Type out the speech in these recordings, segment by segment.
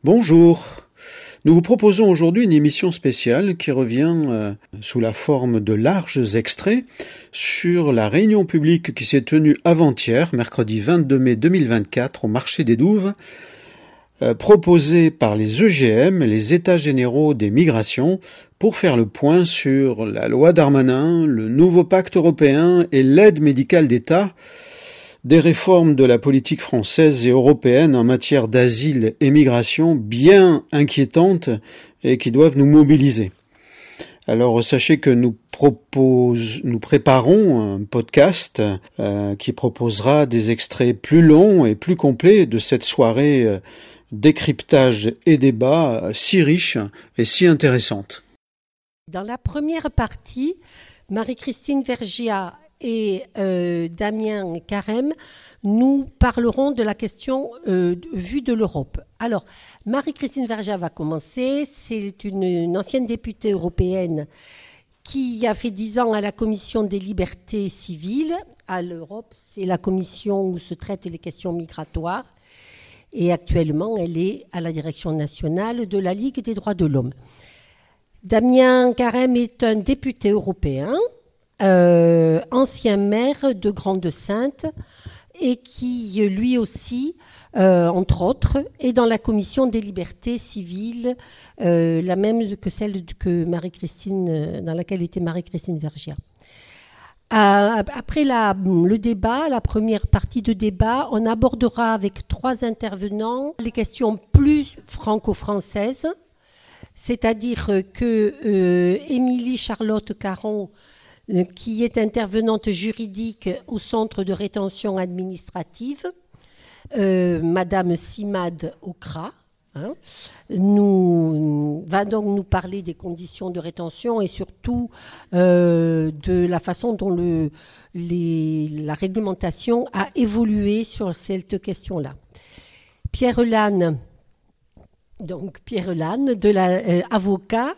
Bonjour, nous vous proposons aujourd'hui une émission spéciale qui revient sous la forme de larges extraits sur la réunion publique qui s'est tenue avant-hier, mercredi 22 mai 2024, au marché des Douves, proposée par les EGM, les États généraux des migrations, pour faire le point sur la loi Darmanin, le nouveau pacte européen et l'aide médicale d'État, des réformes de la politique française et européenne en matière d'asile et migration bien inquiétantes et qui doivent nous mobiliser. Alors sachez que nous préparons un podcast qui proposera des extraits plus longs et plus complets de cette soirée décryptage et débat si riche et si intéressante. Dans la première partie, Marie-Christine Vergiat et Damien Carême, nous parlerons de la question vue de l'Europe. Alors, Marie-Christine Vergiat va commencer. C'est une ancienne députée européenne qui a fait 10 ans à la Commission des libertés civiles. À l'Europe, c'est la commission où se traitent les questions migratoires. Et actuellement, elle est à la direction nationale de la Ligue des droits de l'homme. Damien Carême est un député européen, ancien maire de Grande-Synthe et qui, lui aussi, entre autres, est dans la commission des libertés civiles, la même que celle que Marie-Christine, dans laquelle était Marie-Christine Vergiat. Après le débat, la première partie de débat, on abordera avec 3 intervenants les questions plus franco-françaises, c'est-à-dire que Émilie Charlotte Caron, qui est intervenante juridique au centre de rétention administrative, Madame Simad Okra, va donc nous parler des conditions de rétention et surtout de la façon dont la réglementation a évolué sur cette question-là. Pierre Lannes, avocat,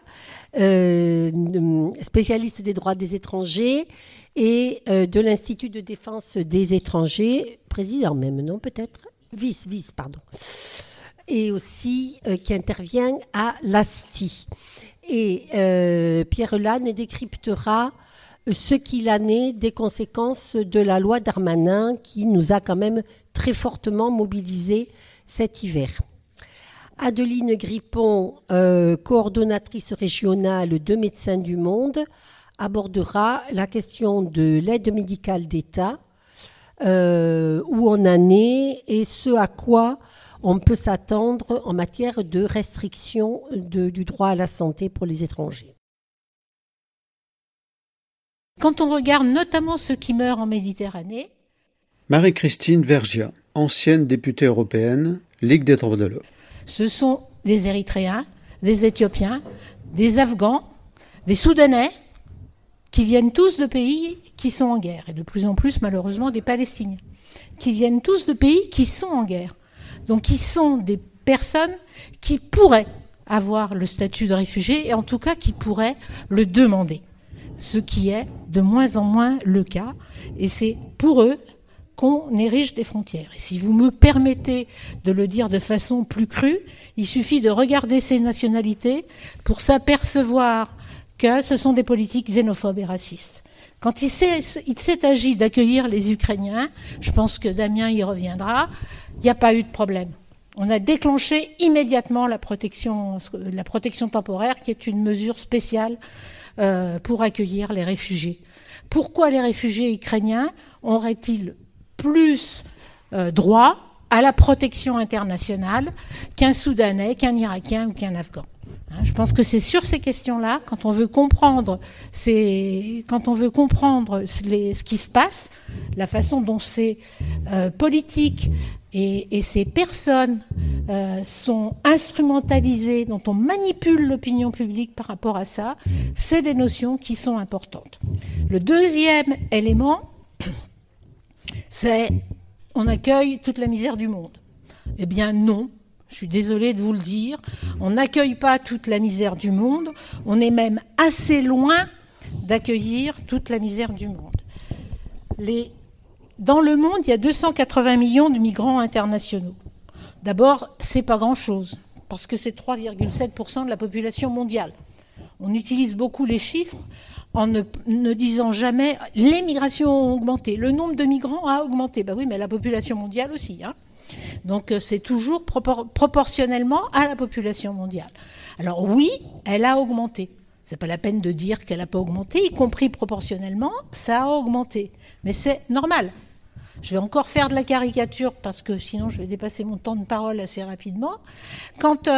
spécialiste des droits des étrangers et de l'Institut de défense des étrangers, président même, non peut-être vice, pardon. Et aussi qui intervient à l'ASTI. Et Pierre Lannes décryptera ce qu'il en est des conséquences de la loi Darmanin qui nous a quand même très fortement mobilisés cet hiver. Adeline Grippon, coordonnatrice régionale de Médecins du Monde, abordera la question de l'aide médicale d'État, où on en est et ce à quoi on peut s'attendre en matière de restriction du droit à la santé pour les étrangers. Quand on regarde notamment ceux qui meurent en Méditerranée, Marie-Christine Vergiat, ancienne députée européenne, Ligue des droits de l'homme. Ce sont des Érythréens, des Éthiopiens, des Afghans, des Soudanais, qui viennent tous de pays qui sont en guerre, et de plus en plus malheureusement des Palestiniens, qui viennent tous de pays qui sont en guerre. Donc qui sont des personnes qui pourraient avoir le statut de réfugié, et en tout cas qui pourraient le demander, ce qui est de moins en moins le cas, et c'est pour eux qu'on érige des frontières. Et si vous me permettez de le dire de façon plus crue, il suffit de regarder ces nationalités pour s'apercevoir que ce sont des politiques xénophobes et racistes. Quand il s'est agi d'accueillir les Ukrainiens, je pense que Damien y reviendra, il n'y a pas eu de problème. On a déclenché immédiatement la protection temporaire, qui est une mesure spéciale pour accueillir les réfugiés. Pourquoi les réfugiés ukrainiens auraient-ils plus droit à la protection internationale qu'un Soudanais, qu'un Irakien ou qu'un Afghan? Je pense que c'est sur ces questions-là, quand on veut comprendre ce qui se passe, la façon dont ces politiques et ces personnes sont instrumentalisées, dont on manipule l'opinion publique par rapport à ça, c'est des notions qui sont importantes. Le deuxième élément, c'est on accueille toute la misère du monde. Eh bien non. Je suis désolée de vous le dire, on n'accueille pas toute la misère du monde, on est même assez loin d'accueillir toute la misère du monde. Dans le monde, il y a 280 millions de migrants internationaux. D'abord, c'est pas grand-chose. parce que c'est 3,7% de la population mondiale. On utilise beaucoup les chiffres en ne disant jamais « les migrations ont augmenté, le nombre de migrants a augmenté ». Ben oui, mais la population mondiale aussi. Donc c'est toujours proportionnellement à la population mondiale. Alors oui, elle a augmenté. C'est pas la peine de dire qu'elle n'a pas augmenté, y compris proportionnellement, ça a augmenté. Mais c'est normal. Je vais encore faire de la caricature parce que sinon je vais dépasser mon temps de parole assez rapidement. Quand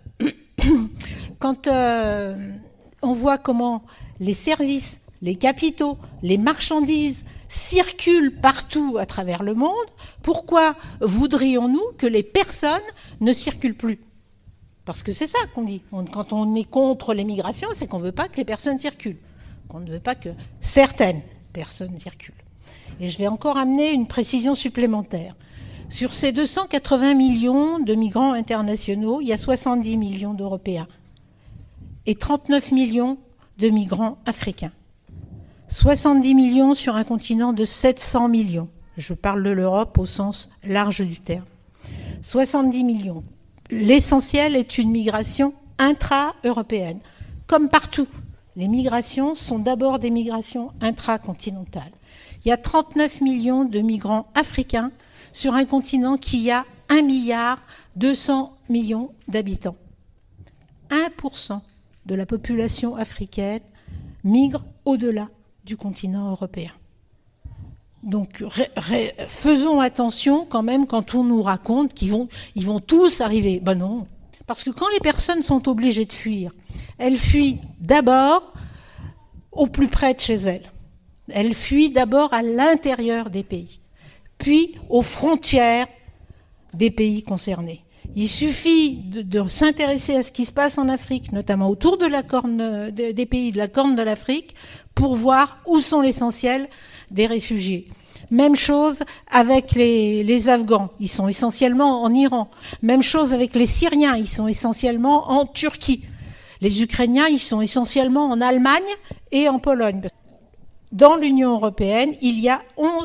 on voit comment les services, les capitaux, les marchandises circulent partout à travers le monde, pourquoi voudrions-nous que les personnes ne circulent plus ? Parce que c'est ça qu'on dit. Quand on est contre les migrations, c'est qu'on ne veut pas que les personnes circulent, qu'on ne veut pas que certaines personnes circulent. Et je vais encore amener une précision supplémentaire. Sur ces 280 millions de migrants internationaux, il y a 70 millions d'Européens et 39 millions de migrants africains. 70 millions sur un continent de 700 millions. Je parle de l'Europe au sens large du terme. 70 millions. L'essentiel est une migration intra-européenne. Comme partout, les migrations sont d'abord des migrations intracontinentales. Il y a 39 millions de migrants africains sur un continent qui a 1,2 milliard d'habitants. 1% de la population africaine migre au-delà du continent européen. Donc faisons attention quand même quand on nous raconte qu'ils vont tous arriver. Ben non, parce que quand les personnes sont obligées de fuir, elles fuient d'abord au plus près de chez elles. Elles fuient d'abord à l'intérieur des pays, puis aux frontières des pays concernés. Il suffit de s'intéresser à ce qui se passe en Afrique, notamment autour de la corne des pays de la Corne de l'Afrique, pour voir où sont l'essentiel des réfugiés. Même chose avec les Afghans, ils sont essentiellement en Iran. Même chose avec les Syriens, ils sont essentiellement en Turquie. Les Ukrainiens, ils sont essentiellement en Allemagne et en Pologne. Dans l'Union européenne, il y a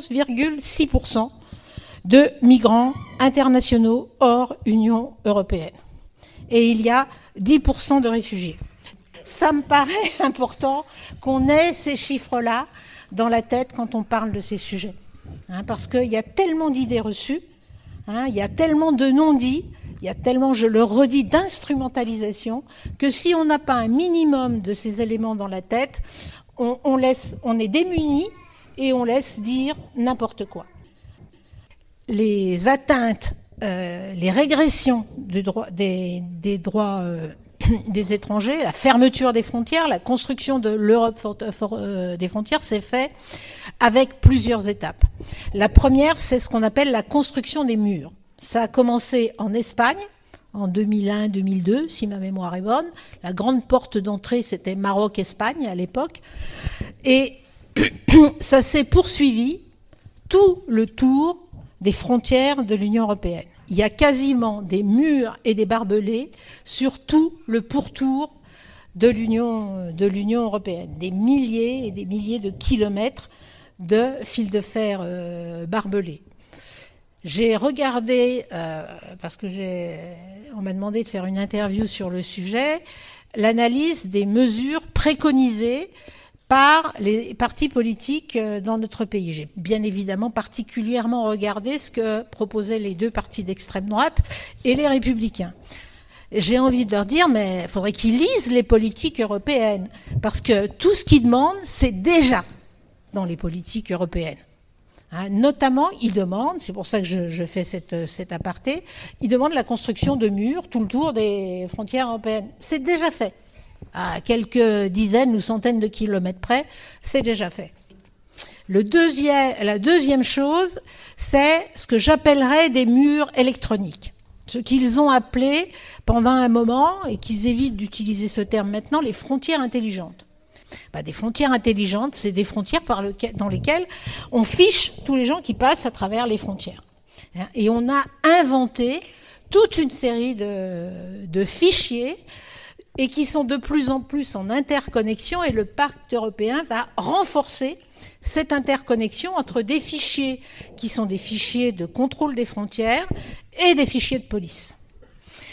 11,6% de migrants internationaux hors Union européenne. Et il y a 10% de réfugiés. Ça me paraît important qu'on ait ces chiffres-là dans la tête quand on parle de ces sujets. Parce qu'il y a tellement d'idées reçues, il y a tellement de non-dits, il y a tellement, je le redis, d'instrumentalisation, que si on n'a pas un minimum de ces éléments dans la tête, on est démuni et on laisse dire n'importe quoi. Les atteintes, les régressions des droits des étrangers, la fermeture des frontières, la construction de l'Europe des frontières s'est fait avec plusieurs étapes. La première, c'est ce qu'on appelle la construction des murs. Ça a commencé en Espagne, en 2001-2002, si ma mémoire est bonne. La grande porte d'entrée, c'était Maroc-Espagne à l'époque. Et ça s'est poursuivi tout le tour des frontières de l'Union européenne. Il y a quasiment des murs et des barbelés sur tout le pourtour de l'Union européenne. Des milliers et des milliers de kilomètres de fils de fer barbelés. J'ai regardé, parce que on m'a demandé de faire une interview sur le sujet, l'analyse des mesures préconisées par les partis politiques dans notre pays. J'ai bien évidemment particulièrement regardé ce que proposaient les deux partis d'extrême droite et les républicains. J'ai envie de leur dire, mais il faudrait qu'ils lisent les politiques européennes, parce que tout ce qu'ils demandent, c'est déjà dans les politiques européennes. Notamment, ils demandent, c'est pour ça que je fais cet aparté, ils demandent la construction de murs tout le tour des frontières européennes. C'est déjà fait. À quelques dizaines ou centaines de kilomètres près, c'est déjà fait. La deuxième chose, c'est ce que j'appellerais des murs électroniques. Ce qu'ils ont appelé pendant un moment, et qu'ils évitent d'utiliser ce terme maintenant, les frontières intelligentes. Des frontières intelligentes, c'est des frontières dans lesquelles on fiche tous les gens qui passent à travers les frontières. Et on a inventé toute une série de fichiers et qui sont de plus en plus en interconnexion, et le pacte européen va renforcer cette interconnexion entre des fichiers qui sont des fichiers de contrôle des frontières et des fichiers de police.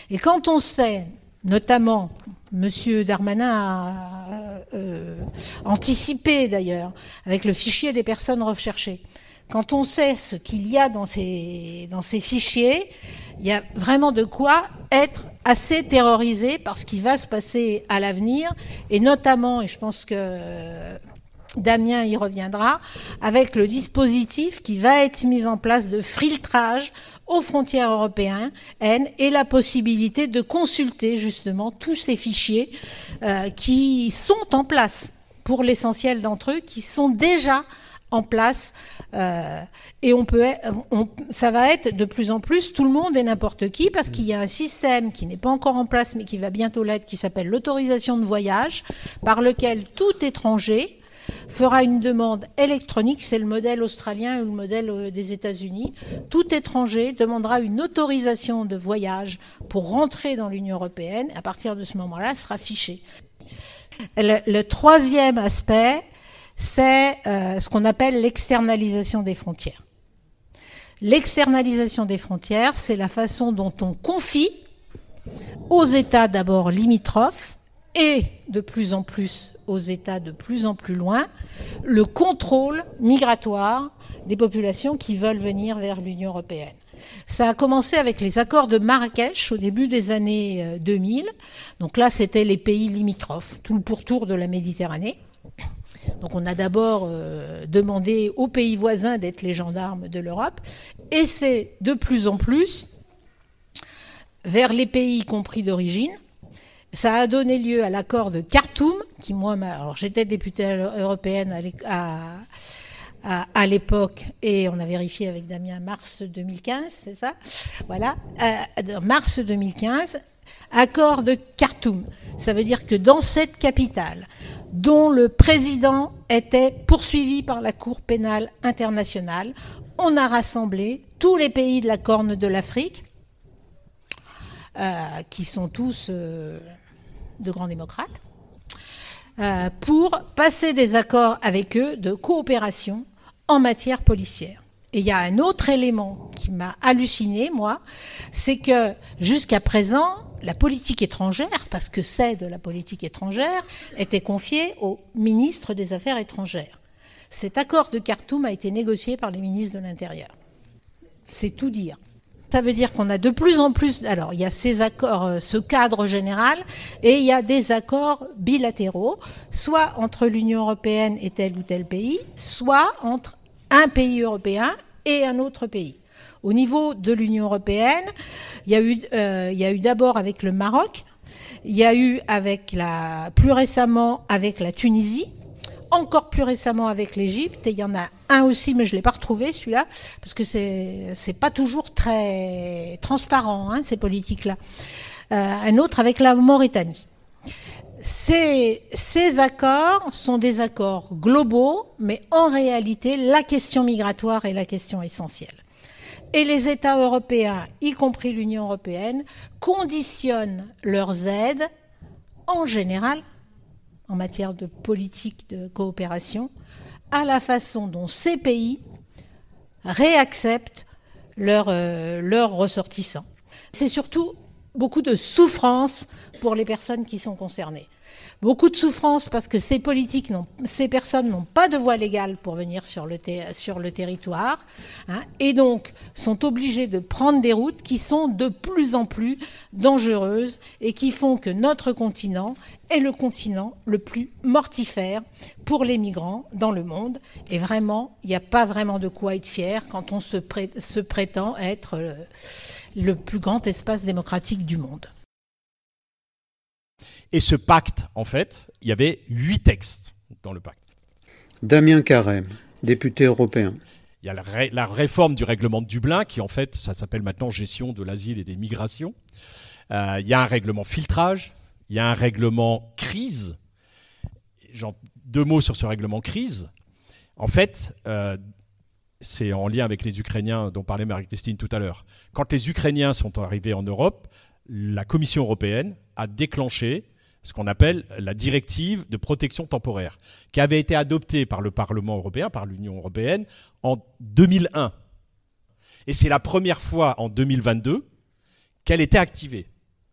Et quand on sait, notamment, M. Darmanin a anticipé d'ailleurs, avec le fichier des personnes recherchées, quand on sait ce qu'il y a dans ces fichiers, il y a vraiment de quoi être assez terrorisé par ce qui va se passer à l'avenir, et notamment, et je pense que Damien y reviendra, avec le dispositif qui va être mis en place de filtrage aux frontières européennes et la possibilité de consulter justement tous ces fichiers qui sont en place, pour l'essentiel d'entre eux, qui sont déjà en place, et ça va être de plus en plus tout le monde et n'importe qui, parce qu'il y a un système qui n'est pas encore en place mais qui va bientôt l'être, qui s'appelle l'autorisation de voyage, par lequel tout étranger fera une demande électronique, c'est le modèle australien ou le modèle des États-Unis. Tout étranger demandera une autorisation de voyage pour rentrer dans l'Union européenne. À partir de ce moment-là, sera fiché. Le troisième aspect, c'est ce qu'on appelle l'externalisation des frontières. L'externalisation des frontières, c'est la façon dont on confie aux États d'abord limitrophes et de plus en plus aux États de plus en plus loin, le contrôle migratoire des populations qui veulent venir vers l'Union européenne. Ça a commencé avec les accords de Marrakech au début des années 2000. Donc là, c'était les pays limitrophes, tout le pourtour de la Méditerranée. Donc on a d'abord demandé aux pays voisins d'être les gendarmes de l'Europe, et c'est de plus en plus vers les pays y compris d'origine. Ça a donné lieu à l'accord de Khartoum, qui alors j'étais députée européenne à l'époque, et on a vérifié avec Damien mars 2015, c'est ça ? Voilà, mars 2015, accord de Khartoum. Ça veut dire que dans cette capitale, dont le président était poursuivi par la Cour pénale internationale, on a rassemblé tous les pays de la Corne de l'Afrique, qui sont tous de grands démocrates, pour passer des accords avec eux de coopération en matière policière. Et il y a un autre élément qui m'a halluciné, moi, c'est que jusqu'à présent, la politique étrangère, parce que c'est de la politique étrangère, était confiée au ministre des Affaires étrangères. Cet accord de Khartoum a été négocié par les ministres de l'Intérieur. C'est tout dire. Ça veut dire qu'on a de plus en plus... Alors, il y a ces accords, ce cadre général, et il y a des accords bilatéraux, soit entre l'Union européenne et tel ou tel pays, soit entre un pays européen et un autre pays. Au niveau de l'Union européenne, il y a eu d'abord avec le Maroc, il y a eu plus récemment avec la Tunisie, encore plus récemment avec l'Égypte, et il y en a un aussi, mais je ne l'ai pas retrouvé celui-là, parce que c'est pas toujours très transparent, ces politiques-là. Un autre avec la Mauritanie. Ces accords sont des accords globaux, mais en réalité, la question migratoire est la question essentielle. Et les États européens, y compris l'Union européenne, conditionnent leurs aides, en général, en matière de politique de coopération, à la façon dont ces pays réacceptent leurs ressortissants. C'est surtout beaucoup de souffrance pour les personnes qui sont concernées. Beaucoup de souffrance parce que ces personnes n'ont pas de voie légale pour venir sur le territoire, et donc sont obligées de prendre des routes qui sont de plus en plus dangereuses et qui font que notre continent est le continent le plus mortifère pour les migrants dans le monde. Et vraiment, il n'y a pas vraiment de quoi être fier quand on se prétend être le plus grand espace démocratique du monde. Et ce pacte, en fait, il y avait 8 textes dans le pacte. Damien Carême, député européen. Il y a la réforme du règlement de Dublin, qui en fait, ça s'appelle maintenant gestion de l'asile et des migrations. Il y a un règlement filtrage, il y a un règlement crise. 2 mots sur ce règlement crise. En fait, c'est en lien avec les Ukrainiens dont parlait Marie-Christine tout à l'heure. Quand les Ukrainiens sont arrivés en Europe, la Commission européenne a déclenché ce qu'on appelle la directive de protection temporaire, qui avait été adoptée par le Parlement européen, par l'Union européenne, en 2001. Et c'est la première fois en 2022 qu'elle était activée.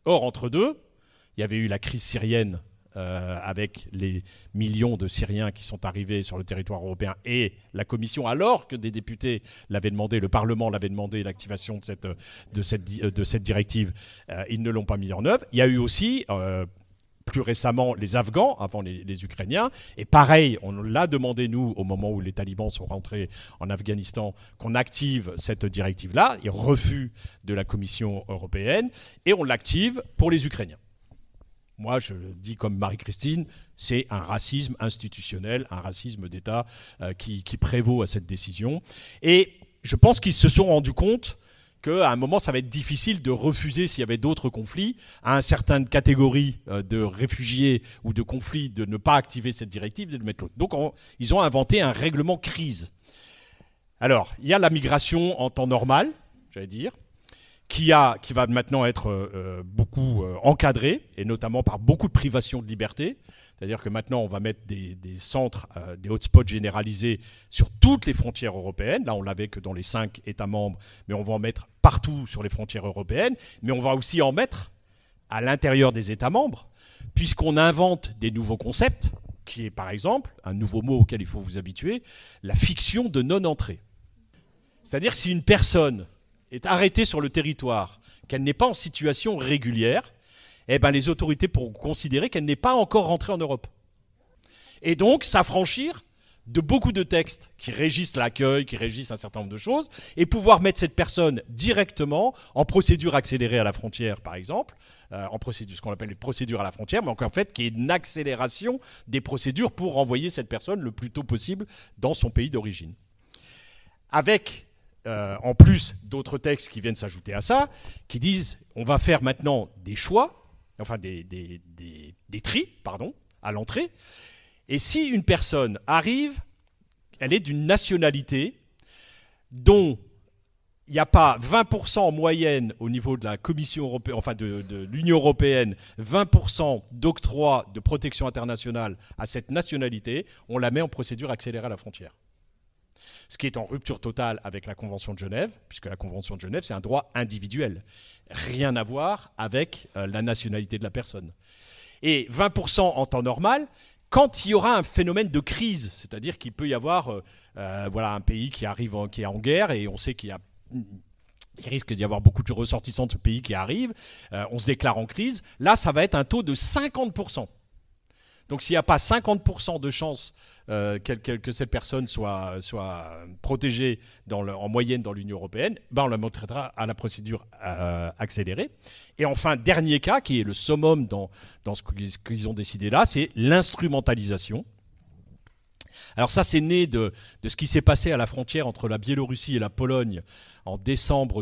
Or, entre deux, il y avait eu la crise syrienne avec les millions de Syriens qui sont arrivés sur le territoire européen et la Commission, alors que des députés l'avaient demandé, le Parlement l'avait demandé, l'activation de cette directive, ils ne l'ont pas mis en œuvre. Il y a eu aussi, plus récemment, les Afghans, avant les Ukrainiens. Et pareil, on l'a demandé, nous, au moment où les talibans sont rentrés en Afghanistan, qu'on active cette directive-là. Il y a refus de la Commission européenne et on l'active pour les Ukrainiens. Moi, je le dis comme Marie-Christine, c'est un racisme institutionnel, un racisme d'État qui prévaut à cette décision. Et je pense qu'ils se sont rendus compte qu'à un moment, ça va être difficile de refuser, s'il y avait d'autres conflits, à une certaine catégorie de réfugiés ou de conflits, de ne pas activer cette directive et de mettre l'autre. Donc, ils ont inventé un règlement crise. Alors, il y a la migration en temps normal, j'allais dire, qui va maintenant être beaucoup encadré, et notamment par beaucoup de privations de liberté. C'est-à-dire que maintenant, on va mettre des centres, des hotspots généralisés sur toutes les frontières européennes. Là, on l'avait que dans les 5 États membres, mais on va en mettre partout sur les frontières européennes. Mais on va aussi en mettre à l'intérieur des États membres, puisqu'on invente des nouveaux concepts, qui est par exemple, un nouveau mot auquel il faut vous habituer, la fiction de non-entrée. C'est-à-dire si une personne est arrêtée sur le territoire, qu'elle n'est pas en situation régulière, eh ben les autorités pourront considérer qu'elle n'est pas encore rentrée en Europe. Et donc s'affranchir de beaucoup de textes qui régissent l'accueil, qui régissent un certain nombre de choses, et pouvoir mettre cette personne directement en procédure accélérée à la frontière, par exemple, en procédure, ce qu'on appelle les procédures à la frontière, mais en fait, qui est une accélération des procédures pour renvoyer cette personne le plus tôt possible dans son pays d'origine. Avec en plus d'autres textes qui viennent s'ajouter à ça, qui disent on va faire maintenant des choix, enfin des tris, à l'entrée, et si une personne arrive, elle est d'une nationalité dont il n'y a pas 20% en moyenne au niveau de la Commission européenne, enfin de l'Union européenne, 20% d'octroi de protection internationale à cette nationalité, on la met en procédure accélérée à la frontière. Ce qui est en rupture totale avec la Convention de Genève, puisque la Convention de Genève, c'est un droit individuel. Rien à voir avec la nationalité de la personne. Et 20% en temps normal, quand il y aura un phénomène de crise, c'est-à-dire qu'il peut y avoir un pays qui est en guerre, et on sait qu'il risque d'y avoir beaucoup de ressortissants de ce pays qui arrivent, on se déclare en crise, là, ça va être un taux de 50%. Donc s'il n'y a pas 50% de chances que cette personne soit protégée en moyenne dans l'Union européenne, on la montrera à la procédure accélérée. Et enfin, dernier cas, qui est le summum dans ce qu'ils ont décidé là, c'est l'instrumentalisation. Alors ça, c'est né de ce qui s'est passé à la frontière entre la Biélorussie et la Pologne en décembre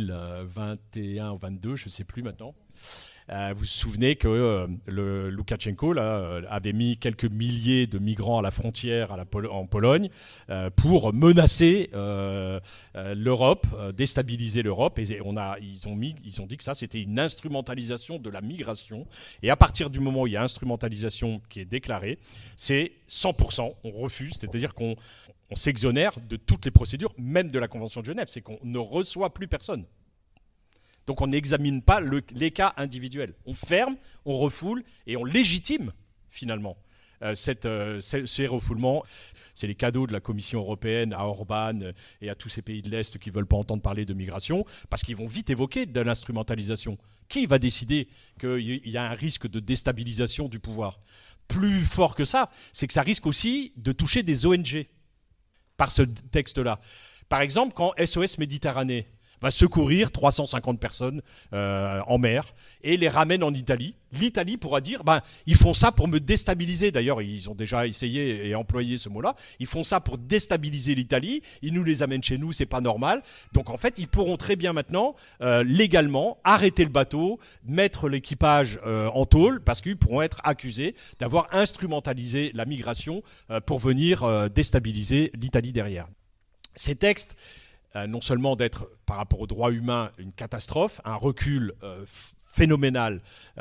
2021 ou 2022, je ne sais plus maintenant. Vous vous souvenez que le Loukachenko avait mis quelques milliers de migrants à la frontière en Pologne pour menacer l'Europe, déstabiliser l'Europe. Et ils ont dit que ça, c'était une instrumentalisation de la migration. Et à partir du moment où il y a instrumentalisation qui est déclarée, c'est 100%, on refuse. C'est-à-dire qu'on s'exonère de toutes les procédures, même de la Convention de Genève. C'est qu'on ne reçoit plus personne. Donc on n'examine pas les cas individuels. On ferme, on refoule et on légitime finalement ces refoulements. C'est les cadeaux de la Commission européenne à Orban et à tous ces pays de l'Est qui ne veulent pas entendre parler de migration parce qu'ils vont vite évoquer de l'instrumentalisation. Qui va décider qu'il y a un risque de déstabilisation du pouvoir ? Plus fort que ça, c'est que ça risque aussi de toucher des ONG par ce texte-là. Par exemple, quand SOS Méditerranée va secourir 350 personnes en mer et les ramène en Italie. L'Italie pourra dire, ils font ça pour me déstabiliser. D'ailleurs, ils ont déjà essayé et employé ce mot-là. Ils font ça pour déstabiliser l'Italie. Ils nous les amènent chez nous, c'est pas normal. Donc en fait, ils pourront très bien maintenant, légalement, arrêter le bateau, mettre l'équipage en tôle, parce qu'ils pourront être accusés d'avoir instrumentalisé la migration pour venir déstabiliser l'Italie derrière. Ces textes, non seulement d'être, par rapport aux droits humains, une catastrophe, un recul phénoménal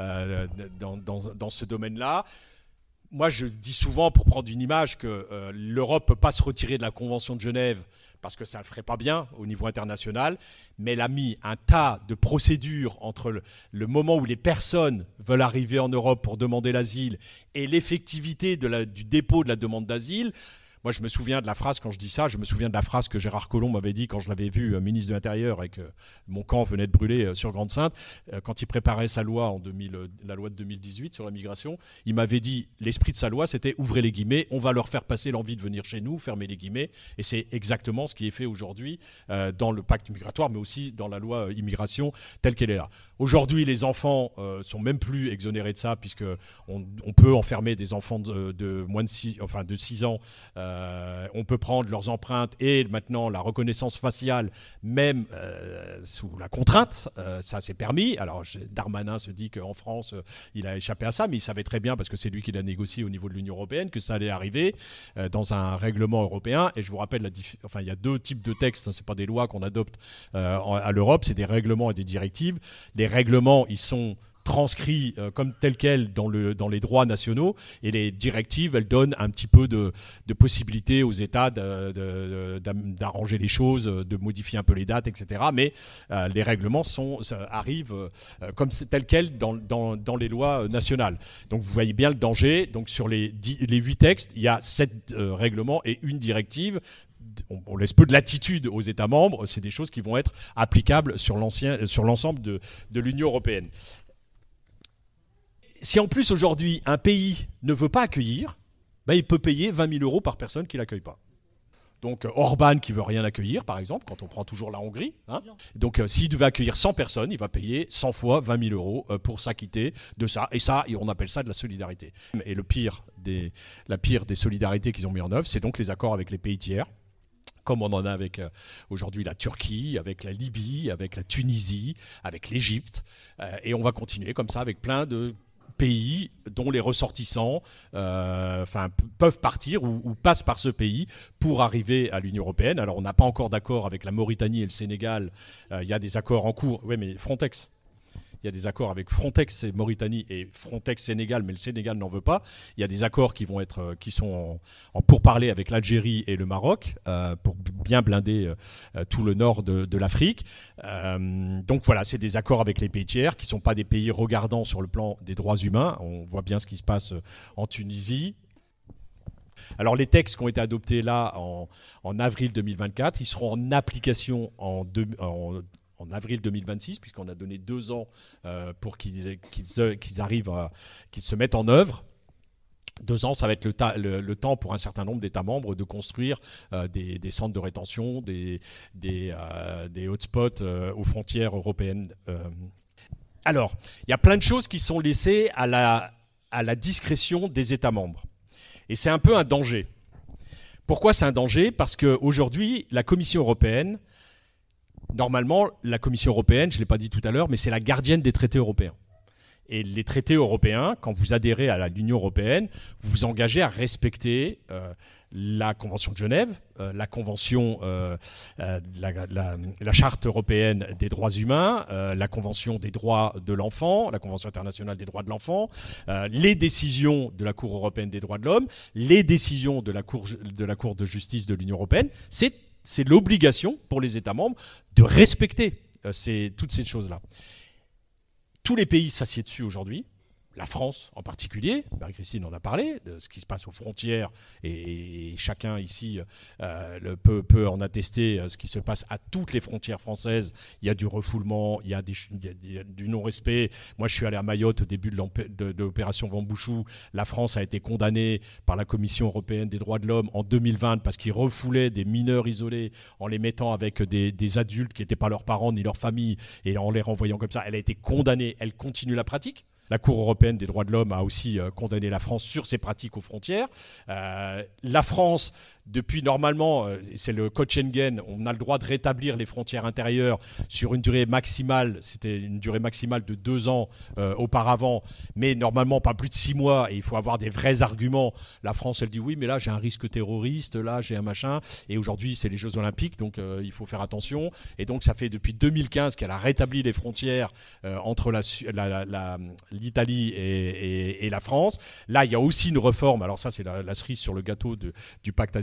dans ce domaine-là. Moi, je dis souvent, pour prendre une image, que l'Europe ne peut pas se retirer de la Convention de Genève parce que ça ne le ferait pas bien au niveau international, mais elle a mis un tas de procédures entre le moment où les personnes veulent arriver en Europe pour demander l'asile et l'effectivité du dépôt de la demande d'asile. Moi, je me souviens de la phrase, quand je dis ça, je me souviens de la phrase que Gérard Collomb m'avait dit quand je l'avais vu ministre de l'Intérieur et que mon camp venait de brûler sur Grande-Synthe. Quand il préparait sa loi la loi de 2018 sur la migration, il m'avait dit, l'esprit de sa loi, c'était ouvrez les guillemets, on va leur faire passer l'envie de venir chez nous, fermez les guillemets. Et c'est exactement ce qui est fait aujourd'hui dans le pacte migratoire, mais aussi dans la loi immigration telle qu'elle est là. Aujourd'hui, les enfants sont même plus exonérés de ça, puisqu'on peut enfermer des enfants de moins de 6 ans. On peut prendre leurs empreintes et maintenant la reconnaissance faciale, même sous la contrainte. Ça, c'est permis. Alors, Darmanin se dit qu'en France, il a échappé à ça, mais il savait très bien, parce que c'est lui qui l'a négocié au niveau de l'Union européenne, que ça allait arriver dans un règlement européen. Et je vous rappelle, il y a 2 types de textes. Ce n'est pas des lois qu'on adopte à l'Europe, c'est des règlements et des directives. Les règlements, ils sont transcrits comme tel quel dans les droits nationaux, et les directives, elles donnent un petit peu de possibilité aux États d'arranger les choses, de modifier un peu les dates, etc. Mais les règlements arrivent comme tel quel dans les lois nationales. Donc vous voyez bien le danger. Donc sur les 8 textes, il y a 7 règlements et une directive. On laisse peu de latitude aux États membres. C'est des choses qui vont être applicables sur l'ensemble de l'Union européenne. Si en plus aujourd'hui un pays ne veut pas accueillir, il peut payer 20 000 € par personne qui ne l'accueille pas. Donc Orban qui ne veut rien accueillir, par exemple, quand on prend toujours la Hongrie. Donc s'il devait accueillir 100 personnes, il va payer 100 fois 20 000 € pour s'acquitter de ça. Et ça, on appelle ça de la solidarité. Et la pire des solidarités qu'ils ont mis en œuvre, c'est donc les accords avec les pays tiers, comme on en a avec aujourd'hui la Turquie, avec la Libye, avec la Tunisie, avec l'Égypte. Et on va continuer comme ça avec plein de pays dont les ressortissants peuvent partir ou passent par ce pays pour arriver à l'Union européenne. Alors on n'a pas encore d'accord avec la Mauritanie et le Sénégal. Il y a des accords en cours. Oui, mais Frontex. Il y a des accords avec Frontex et Mauritanie et Frontex Sénégal, mais le Sénégal n'en veut pas. Il y a des accords qui sont en pourparlers avec l'Algérie et le Maroc pour bien blinder tout le nord de l'Afrique. Donc voilà, c'est des accords avec les pays tiers qui ne sont pas des pays regardants sur le plan des droits humains. On voit bien ce qui se passe en Tunisie. Alors les textes qui ont été adoptés là en avril 2024, ils seront en application en avril 2026, puisqu'on a donné 2 ans pour qu'ils se mettent en œuvre. 2 ans, ça va être le temps pour un certain nombre d'États membres de construire des centres de rétention, des hotspots aux frontières européennes. Alors, il y a plein de choses qui sont laissées à la discrétion des États membres. Et c'est un peu un danger. Pourquoi c'est un danger ? Parce qu'aujourd'hui, la Commission européenne, normalement, la Commission européenne, je ne l'ai pas dit tout à l'heure, mais c'est la gardienne des traités européens. Et les traités européens, quand vous adhérez à l'Union européenne, vous vous engagez à respecter la Convention de Genève, la Convention, la Charte européenne des droits humains, la Convention des droits de l'enfant, la Convention internationale des droits de l'enfant, les décisions de la Cour européenne des droits de l'homme, les décisions de la Cour de justice de l'Union européenne. C'est l'obligation pour les États membres de respecter toutes ces choses-là. Tous les pays s'assiedent dessus aujourd'hui, la France en particulier. Marie-Christine en a parlé, de ce qui se passe aux frontières, et chacun ici peut en attester, ce qui se passe à toutes les frontières françaises. Il y a du refoulement, il y a du non-respect. Moi, je suis allé à Mayotte au début de l'opération Bambouchou. La France a été condamnée par la Commission européenne des droits de l'homme en 2020 parce qu'ils refoulaient des mineurs isolés en les mettant avec des adultes qui n'étaient pas leurs parents ni leurs familles, et en les renvoyant comme ça. Elle a été condamnée, elle continue la pratique. La Cour européenne des droits de l'homme a aussi condamné la France sur ses pratiques aux frontières. La France, depuis normalement, c'est le code Schengen, on a le droit de rétablir les frontières intérieures sur une durée maximale. C'était une durée maximale de 2 ans auparavant, mais normalement pas plus de 6 mois, et il faut avoir des vrais arguments. La France, elle dit oui, mais là j'ai un risque terroriste, là j'ai un machin, et aujourd'hui c'est les Jeux Olympiques, donc il faut faire attention. Et donc ça fait depuis 2015 qu'elle a rétabli les frontières entre l'Italie et la France. Là, il y a aussi une réforme, alors ça c'est la cerise sur le gâteau du pacte asile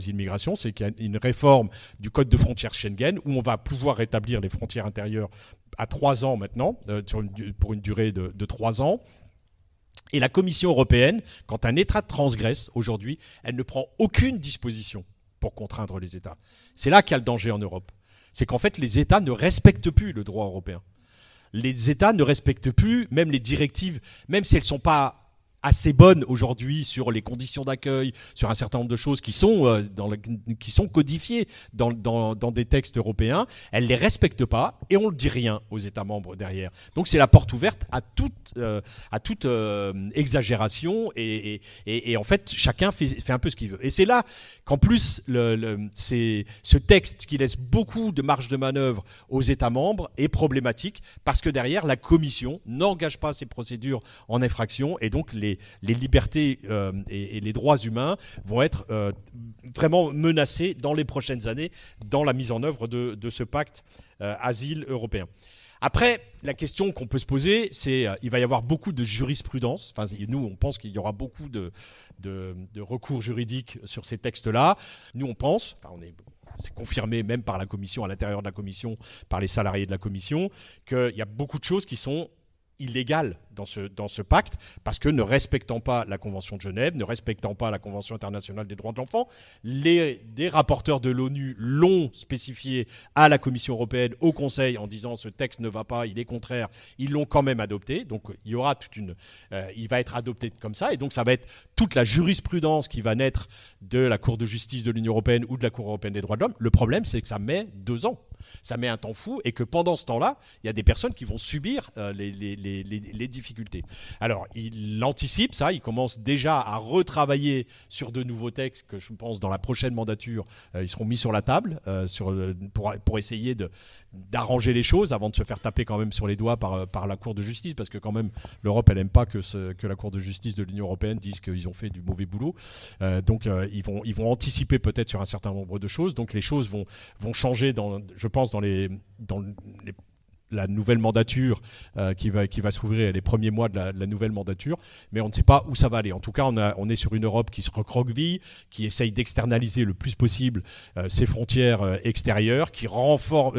l'asile-migration, c'est qu'il y a une réforme du code de frontières Schengen où on va pouvoir rétablir les frontières intérieures à 3 ans maintenant, pour une durée de 3 ans. Et la Commission européenne, quand un État transgresse aujourd'hui, elle ne prend aucune disposition pour contraindre les États. C'est là qu'il y a le danger en Europe. C'est qu'en fait, les États ne respectent plus le droit européen. Les États ne respectent plus même les directives, même si elles ne sont pas assez bonnes aujourd'hui sur les conditions d'accueil, sur un certain nombre de choses qui sont, qui sont codifiées dans des textes européens. Elles ne les respectent pas et on ne dit rien aux États membres derrière. Donc c'est la porte ouverte à toute exagération et en fait chacun fait un peu ce qu'il veut. Et c'est là qu'en plus c'est ce texte qui laisse beaucoup de marge de manœuvre aux États membres est problématique parce que derrière la Commission n'engage pas ces procédures en infraction et donc les libertés et les droits humains vont être vraiment menacés dans les prochaines années dans la mise en œuvre de ce pacte asile européen. Après, la question qu'on peut se poser, c'est il va y avoir beaucoup de jurisprudence. Enfin, nous, on pense qu'il y aura beaucoup de recours juridiques sur ces textes-là. Nous, on pense, c'est confirmé même par la Commission, à l'intérieur de la Commission, par les salariés de la Commission, qu'il y a beaucoup de choses qui sont illégales dans ce pacte, parce que ne respectant pas la Convention de Genève, ne respectant pas la Convention internationale des droits de l'enfant, des rapporteurs de l'ONU l'ont spécifié à la Commission européenne, au Conseil, en disant ce texte ne va pas, il est contraire, ils l'ont quand même adopté, donc il y aura il va être adopté comme ça, et donc ça va être toute la jurisprudence qui va naître de la Cour de justice de l'Union européenne ou de la Cour européenne des droits de l'homme. Le problème, c'est que ça met 2 ans. Ça met un temps fou et que pendant ce temps-là, il y a des personnes qui vont subir les difficultés. Alors, il anticipe ça, il commence déjà à retravailler sur de nouveaux textes que je pense dans la prochaine mandature, ils seront mis sur la table pour essayer d'arranger les choses avant de se faire taper quand même sur les doigts par la Cour de justice, parce que quand même l'Europe, elle n'aime pas que la Cour de justice de l'Union européenne dise qu'ils ont fait du mauvais boulot. Donc ils vont anticiper peut-être sur un certain nombre de choses. Donc les choses vont changer, je pense, dans la nouvelle mandature qui va s'ouvrir, les premiers mois de la nouvelle mandature, mais on ne sait pas où ça va aller. En tout cas, on est sur une Europe qui se recroqueville, qui essaye d'externaliser le plus possible ses frontières extérieures, qui renforce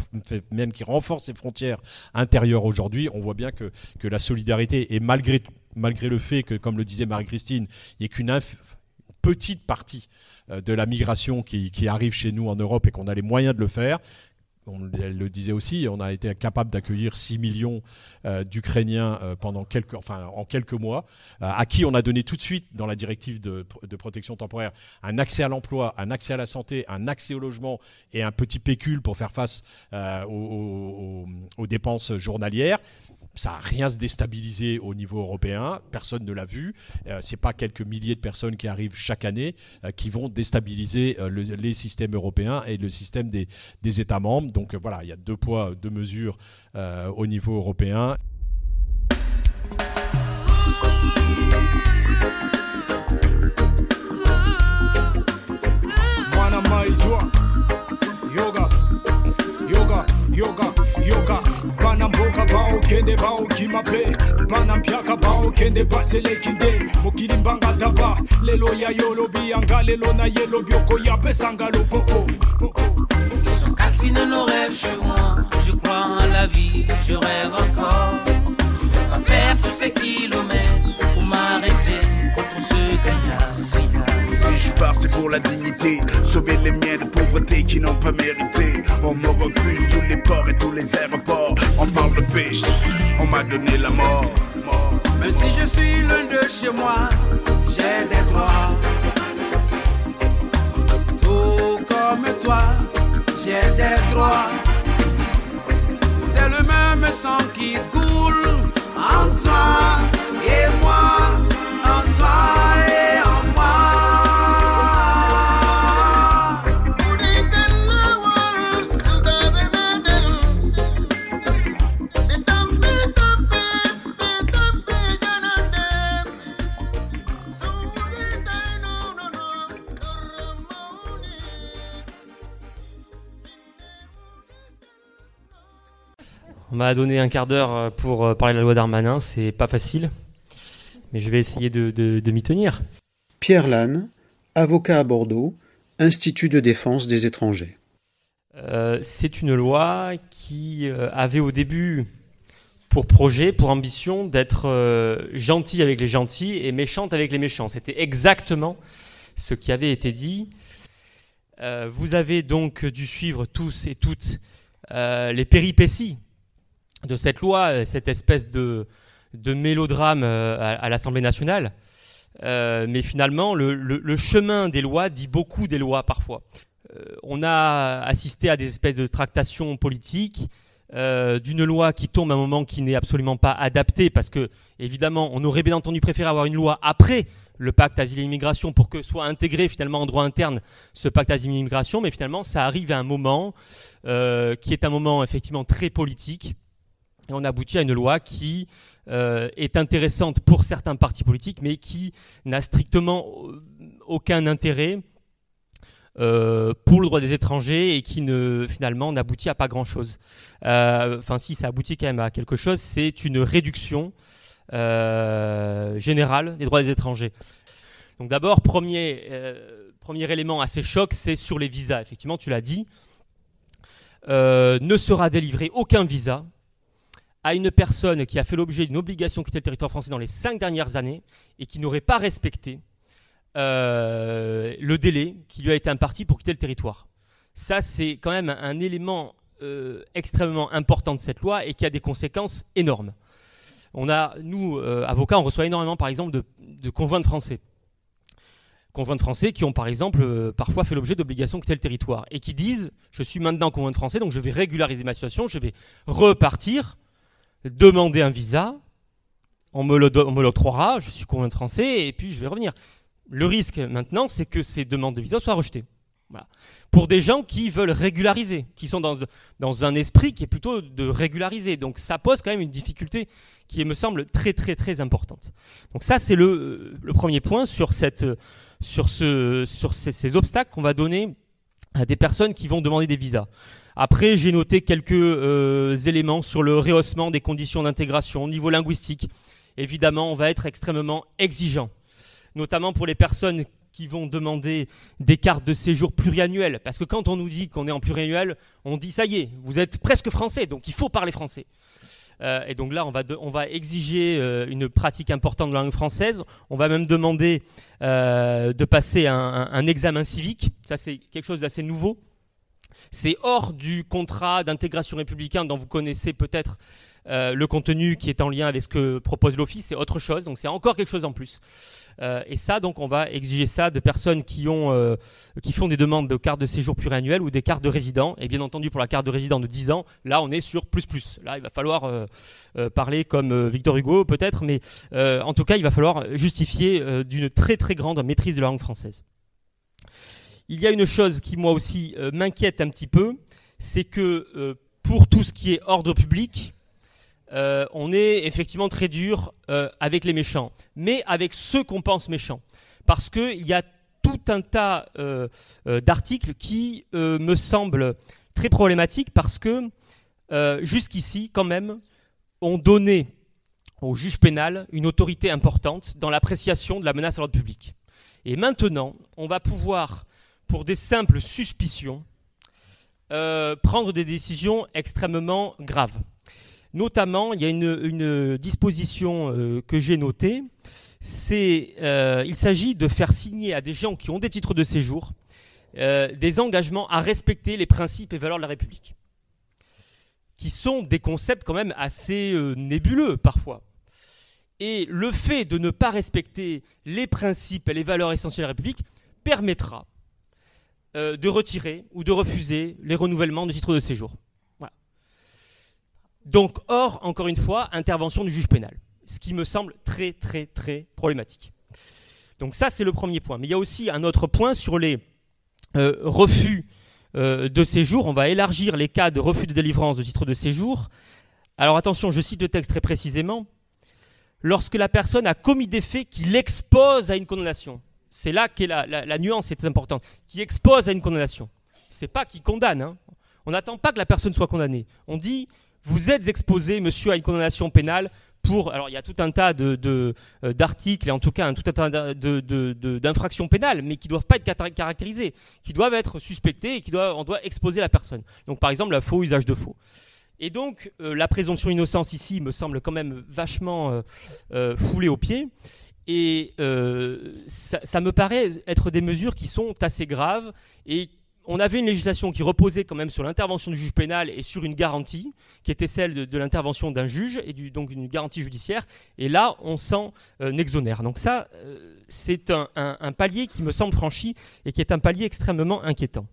ses frontières intérieures aujourd'hui. On voit bien que la solidarité, et malgré le fait que, comme le disait Marie-Christine, il n'y ait qu'une petite partie de la migration qui arrive chez nous en Europe et qu'on a les moyens de le faire. Elle le disait aussi, on a été capable d'accueillir 6 millions d'Ukrainiens en quelques mois, à qui on a donné tout de suite, dans la directive de protection temporaire, un accès à l'emploi, un accès à la santé, un accès au logement et un petit pécule pour faire face aux dépenses journalières. Ça n'a rien se déstabilisé au niveau européen, personne ne l'a vu. Ce n'est pas quelques milliers de personnes qui arrivent chaque année qui vont déstabiliser les systèmes européens et le système des États membres. Donc voilà, il y a 2 poids, 2 mesures au niveau européen. Yoga bana mboka bao kende bao kimape bana mpiaka bao kende basele kinde mokili mbanga daba lelo ya yolo bianga lelo na yelo bioko ya pesanga lo poko. Ils sont calcinés nos rêves sur moi. Je crois en la vie, je rêve encore. Je vais pas faire tous ces kilomètres pour m'arrêter contre ce grillage. Si je pars, c'est pour la dignité, sauver les miens de pauvreté qui n'ont pas mérité. On me refuse tous les ports et tous les aéroports. On parle de paix, on m'a donné la mort. Même si je suis loin de chez moi, j'ai des droits. Tout comme toi, j'ai des droits. C'est le même sang qui coule en toi et moi, en toi et en moi. On m'a donné un quart d'heure pour parler de la loi Darmanin, c'est pas facile, mais je vais essayer de m'y tenir. Pierre Lannes, avocat à Bordeaux, Institut de défense des étrangers. C'est une loi qui avait au début pour projet, pour ambition d'être gentille avec les gentils et méchante avec les méchants. C'était exactement ce qui avait été dit. Vous avez donc dû suivre tous et toutes les péripéties de cette loi, cette espèce de mélodrame à l'Assemblée nationale. Mais finalement, le chemin des lois dit beaucoup des lois parfois. On a assisté à des espèces de tractations politiques d'une loi qui tombe à un moment qui n'est absolument pas adapté, parce que, évidemment, on aurait bien entendu préféré avoir une loi après le pacte asile et immigration pour que soit intégré finalement en droit interne ce pacte asile et immigration, mais finalement ça arrive à un moment qui est un moment effectivement très politique, et on aboutit à une loi qui est intéressante pour certains partis politiques, mais qui n'a strictement aucun intérêt pour le droit des étrangers et qui finalement n'aboutit à pas grand-chose. Enfin si, ça aboutit quand même à quelque chose, c'est une réduction générale des droits des étrangers. Donc d'abord, premier élément assez choc, c'est sur les visas. Effectivement, tu l'as dit, ne sera délivré aucun visa à une personne qui a fait l'objet d'une obligation de quitter le territoire français dans les 5 dernières années et qui n'aurait pas respecté le délai qui lui a été imparti pour quitter le territoire. Ça, c'est quand même un élément extrêmement important de cette loi et qui a des conséquences énormes. Nous, avocats, on reçoit énormément, par exemple, de conjoints de Français. Conjoints de Français qui ont, par exemple, parfois fait l'objet d'obligations de quitter le territoire et qui disent « Je suis maintenant conjoint de Français, donc je vais régulariser ma situation, je vais repartir, demander un visa, on me l'octroiera, je suis conjoint de Français, et puis je vais revenir. » Le risque, maintenant, c'est que ces demandes de visa soient rejetées. Voilà. Pour des gens qui veulent régulariser, qui sont dans un esprit qui est plutôt de régulariser. Donc ça pose quand même une difficulté qui me semble très très très importante. Donc ça c'est le premier point sur ces obstacles qu'on va donner à des personnes qui vont demander des visas. Après, j'ai noté quelques éléments sur le rehaussement des conditions d'intégration au niveau linguistique. Évidemment, on va être extrêmement exigeant, notamment pour les personnes qui vont demander des cartes de séjour pluriannuelles. Parce que quand on nous dit qu'on est en pluriannuel, on dit ça y est, vous êtes presque français, donc il faut parler français. Et donc là, on va exiger une pratique importante de la langue française. On va même demander de passer un examen civique. Ça, c'est quelque chose d'assez nouveau. C'est hors du contrat d'intégration républicain dont vous connaissez peut-être le contenu qui est en lien avec ce que propose l'Office. C'est autre chose, donc c'est encore quelque chose en plus. Et ça, donc, on va exiger ça de personnes qui font des demandes de carte de séjour pluriannuelle ou des cartes de résident. Et bien entendu, pour la carte de résident de 10 ans, là, on est sur plus. Là, il va falloir parler comme Victor Hugo, peut-être, mais en tout cas, il va falloir justifier d'une très, très grande maîtrise de la langue française. Il y a une chose qui, moi aussi, m'inquiète un petit peu, c'est que pour tout ce qui est ordre public, on est effectivement très dur avec les méchants, mais avec ceux qu'on pense méchants. Parce qu'il y a tout un tas d'articles qui me semblent très problématiques parce que jusqu'ici, quand même, on donnait au juge pénal une autorité importante dans l'appréciation de la menace à l'ordre public. Et maintenant, on va pouvoir, pour des simples suspicions, prendre des décisions extrêmement graves. Notamment, il y a une disposition que j'ai notée, il s'agit de faire signer à des gens qui ont des titres de séjour des engagements à respecter les principes et valeurs de la République, qui sont des concepts quand même assez nébuleux parfois. Et le fait de ne pas respecter les principes et les valeurs essentielles de la République permettra de retirer ou de refuser les renouvellements de titres de séjour. Donc, encore une fois, intervention du juge pénal, ce qui me semble très, très, très problématique. Donc ça, c'est le premier point. Mais il y a aussi un autre point sur les refus de séjour. On va élargir les cas de refus de délivrance de titre de séjour. Alors attention, je cite le texte très précisément. Lorsque la personne a commis des faits qui l'exposent à une condamnation. C'est là qu'est la nuance est importante. Qui expose à une condamnation. C'est pas qui condamne. Hein. On n'attend pas que la personne soit condamnée. On dit... Vous êtes exposé, monsieur, à une condamnation pénale Alors, il y a tout un tas d'articles et en tout cas tout un tas d'infractions pénales, mais qui ne doivent pas être caractérisées, qui doivent être suspectées et on doit exposer la personne. Donc, par exemple, le faux usage de faux. Et donc, la présomption d'innocence ici me semble quand même vachement foulée aux pieds. Et ça me paraît être des mesures qui sont assez graves. Et on avait une législation qui reposait quand même sur l'intervention du juge pénal et sur une garantie, qui était celle de l'intervention d'un juge, et donc une garantie judiciaire. Et là, on s'en exonère. Donc ça, c'est un palier qui me semble franchi et qui est un palier extrêmement inquiétant.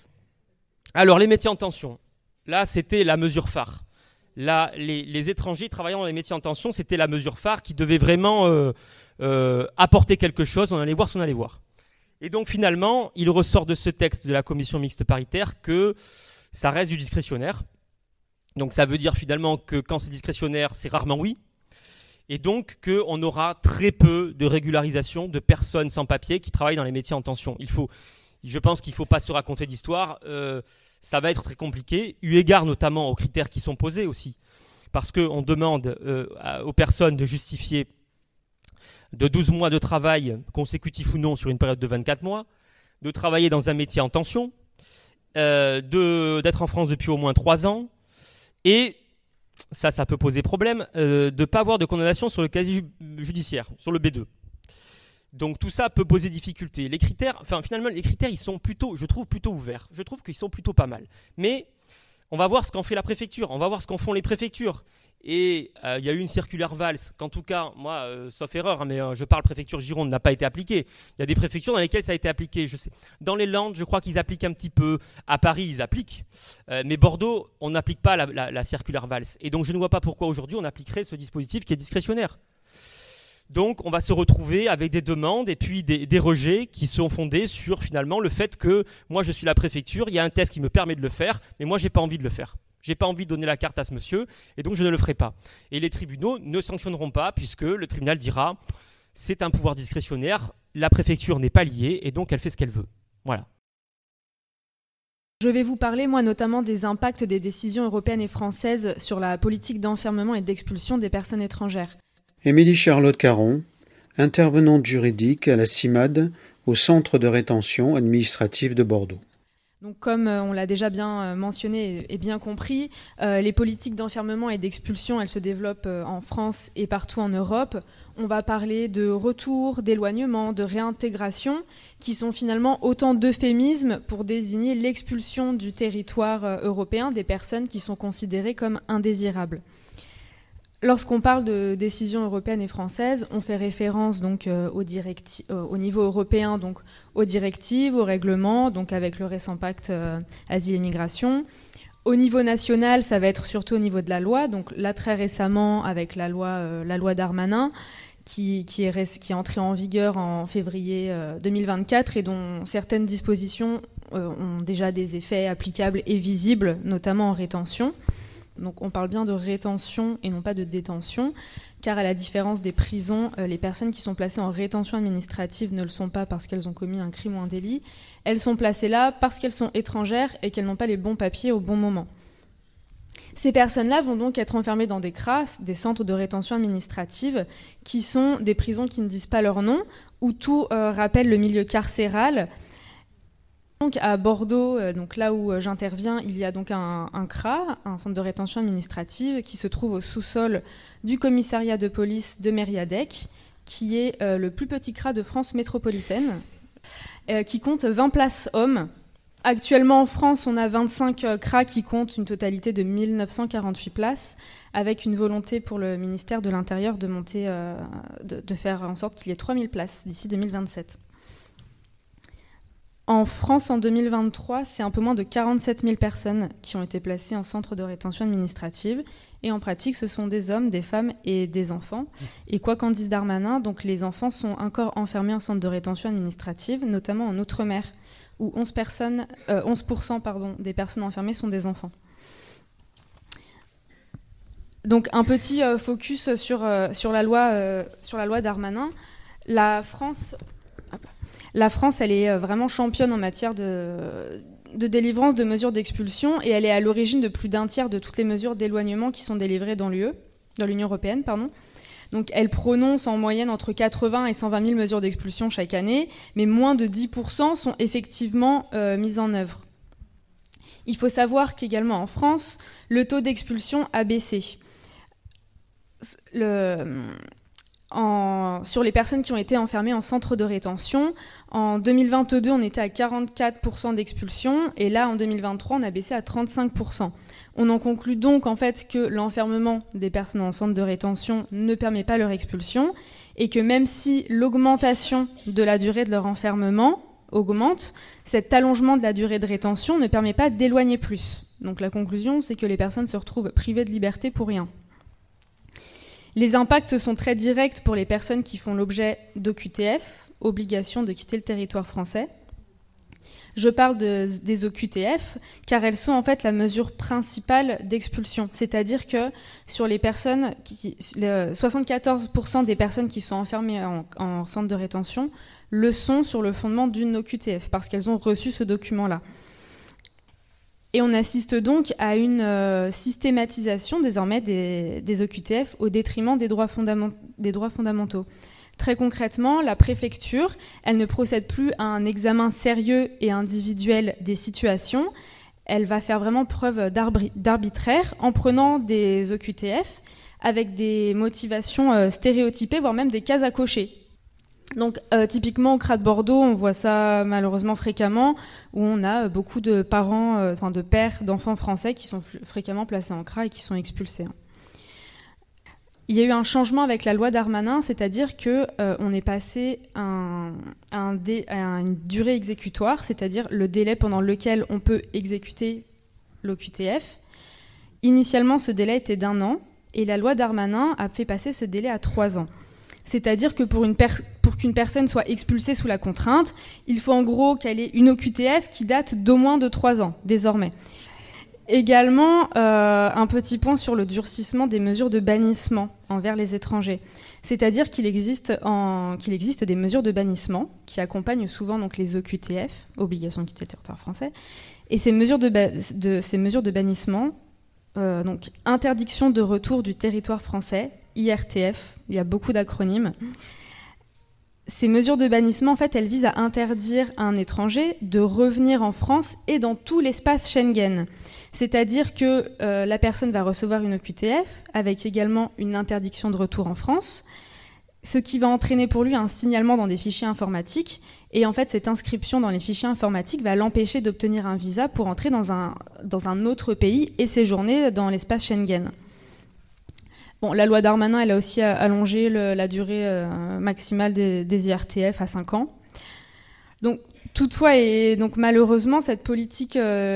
Alors, les métiers en tension. Là, c'était la mesure phare. Là, les étrangers travaillant dans les métiers en tension, c'était la mesure phare qui devait vraiment apporter quelque chose. On allait voir ce qu'on allait voir. Et donc, finalement, il ressort de ce texte de la commission mixte paritaire que ça reste du discrétionnaire. Donc, ça veut dire finalement que quand c'est discrétionnaire, c'est rarement oui. Et donc, qu'on aura très peu de régularisation de personnes sans papier qui travaillent dans les métiers en tension. Je pense qu'il ne faut pas se raconter d'histoire. Ça va être très compliqué, eu égard notamment aux critères qui sont posés aussi. Parce qu'on demande aux personnes de justifier de 12 mois de travail, consécutif ou non, sur une période de 24 mois, de travailler dans un métier en tension, d'être en France depuis au moins 3 ans, et, ça peut poser problème, de ne pas avoir de condamnation sur le casier judiciaire, sur le B2. Donc tout ça peut poser difficulté. Les critères, finalement, les critères, ils sont plutôt, je trouve, plutôt ouverts. Je trouve qu'ils sont plutôt pas mal. Mais on va voir ce qu'en fait la préfecture, on va voir ce qu'en font les préfectures. Et il y a eu une circulaire Valls, qu'en tout cas, moi, sauf erreur, mais je parle préfecture Gironde, n'a pas été appliquée. Il y a des préfectures dans lesquelles ça a été appliqué. Je sais. Dans les Landes, je crois qu'ils appliquent un petit peu. À Paris, ils appliquent. Mais Bordeaux, on n'applique pas la circulaire Valls. Et donc, je ne vois pas pourquoi aujourd'hui on appliquerait ce dispositif qui est discrétionnaire. Donc, on va se retrouver avec des demandes et puis des rejets qui sont fondés sur, finalement, le fait que moi, je suis la préfecture, il y a un test qui me permet de le faire, mais moi, je n'ai pas envie de le faire. Je n'ai pas envie de donner la carte à ce monsieur, et donc je ne le ferai pas. Et les tribunaux ne sanctionneront pas, puisque le tribunal dira c'est un pouvoir discrétionnaire, la préfecture n'est pas liée, et donc elle fait ce qu'elle veut. Voilà. Je vais vous parler, moi, notamment des impacts des décisions européennes et françaises sur la politique d'enfermement et d'expulsion des personnes étrangères. Émilie Charlotte Caron, intervenante juridique à la CIMAD, au Centre de rétention administrative de Bordeaux. Donc, comme on l'a déjà bien mentionné et bien compris, les politiques d'enfermement et d'expulsion, elles se développent en France et partout en Europe. On va parler de retour, d'éloignement, de réintégration, qui sont finalement autant d'euphémismes pour désigner l'expulsion du territoire européen des personnes qui sont considérées comme indésirables. Lorsqu'on parle de décisions européennes et françaises, on fait référence donc au niveau européen, donc aux directives, aux règlements, donc avec le récent pacte Asile et Migration. Au niveau national, ça va être surtout au niveau de la loi. Donc là, très récemment, avec la loi Darmanin, qui est entrée en vigueur en février 2024 et dont certaines dispositions ont déjà des effets applicables et visibles, notamment en rétention. Donc on parle bien de rétention et non pas de détention, car à la différence des prisons, les personnes qui sont placées en rétention administrative ne le sont pas parce qu'elles ont commis un crime ou un délit. Elles sont placées là parce qu'elles sont étrangères et qu'elles n'ont pas les bons papiers au bon moment. Ces personnes-là vont donc être enfermées dans des CRA, des centres de rétention administrative, qui sont des prisons qui ne disent pas leur nom, où tout rappelle le milieu carcéral. Donc à Bordeaux, donc là où j'interviens, il y a donc un CRA, un centre de rétention administrative, qui se trouve au sous-sol du commissariat de police de Mériadec, qui est le plus petit CRA de France métropolitaine, qui compte 20 places hommes. Actuellement en France, on a 25 CRA qui comptent une totalité de 1948 places, avec une volonté pour le ministère de l'Intérieur de monter, de faire en sorte qu'il y ait 3000 places d'ici 2027. En France, en 2023, c'est un peu moins de 47 000 personnes qui ont été placées en centre de rétention administrative. Et en pratique, ce sont des hommes, des femmes et des enfants. Et quoi qu'en dise Darmanin, donc les enfants sont encore enfermés en centre de rétention administrative, notamment en Outre-mer, où 11% des personnes enfermées sont des enfants. Donc un petit focus sur la loi Darmanin. La France, elle est vraiment championne en matière de délivrance de mesures d'expulsion et elle est à l'origine de plus d'un tiers de toutes les mesures d'éloignement qui sont délivrées dans l'UE. dans l'Union européenne, pardon. Donc elle prononce en moyenne entre 80 et 120 000 mesures d'expulsion chaque année, mais moins de 10% sont effectivement mises en œuvre. Il faut savoir qu'également en France, le taux d'expulsion a baissé. Sur les personnes qui ont été enfermées en centre de rétention, en 2022, on était à 44% d'expulsion, et là, en 2023, on a baissé à 35%. On en conclut donc en fait que l'enfermement des personnes en centre de rétention ne permet pas leur expulsion, et que même si l'augmentation de la durée de leur enfermement augmente, cet allongement de la durée de rétention ne permet pas d'éloigner plus. Donc la conclusion, c'est que les personnes se retrouvent privées de liberté pour rien. Les impacts sont très directs pour les personnes qui font l'objet d'OQTF, obligation de quitter le territoire français. Je parle des OQTF car elles sont en fait la mesure principale d'expulsion. C'est-à-dire que sur les personnes, 74% des personnes qui sont enfermées en centre de rétention le sont sur le fondement d'une OQTF parce qu'elles ont reçu ce document-là. Et on assiste donc à une systématisation désormais des OQTF au détriment des droits fondamentaux. Très concrètement, la préfecture, elle ne procède plus à un examen sérieux et individuel des situations. Elle va faire vraiment preuve d'arbitraire en prenant des OQTF avec des motivations stéréotypées, voire même des cases à cocher. Donc typiquement au CRA de Bordeaux, on voit ça malheureusement fréquemment, où on a beaucoup de parents, de pères d'enfants français qui sont fréquemment placés en CRA et qui sont expulsés. Il y a eu un changement avec la loi Darmanin, c'est-à-dire qu'on est passé à une durée exécutoire, c'est-à-dire le délai pendant lequel on peut exécuter l'OQTF. Initialement, ce délai était d'1 an, et la loi Darmanin a fait passer ce délai à 3 ans. C'est-à-dire que pour qu'une personne soit expulsée sous la contrainte, il faut en gros qu'elle ait une OQTF qui date d'au moins de 3 ans, désormais. Également, un petit point sur le durcissement des mesures de bannissement envers les étrangers. C'est-à-dire qu'il existe des mesures de bannissement qui accompagnent souvent donc, les OQTF, obligation de quitter le territoire français. Et ces mesures de bannissement, donc interdiction de retour du territoire français, IRTF, il y a beaucoup d'acronymes. Ces mesures de bannissement, en fait, elles visent à interdire à un étranger de revenir en France et dans tout l'espace Schengen. C'est-à-dire que la personne va recevoir une OQTF avec également une interdiction de retour en France, ce qui va entraîner pour lui un signalement dans des fichiers informatiques. Et en fait, cette inscription dans les fichiers informatiques va l'empêcher d'obtenir un visa pour entrer dans un autre pays et séjourner dans l'espace Schengen. Bon, la loi Darmanin, elle a aussi allongé la durée maximale des IRTF à 5 ans. Donc, toutefois, et donc malheureusement, cette politique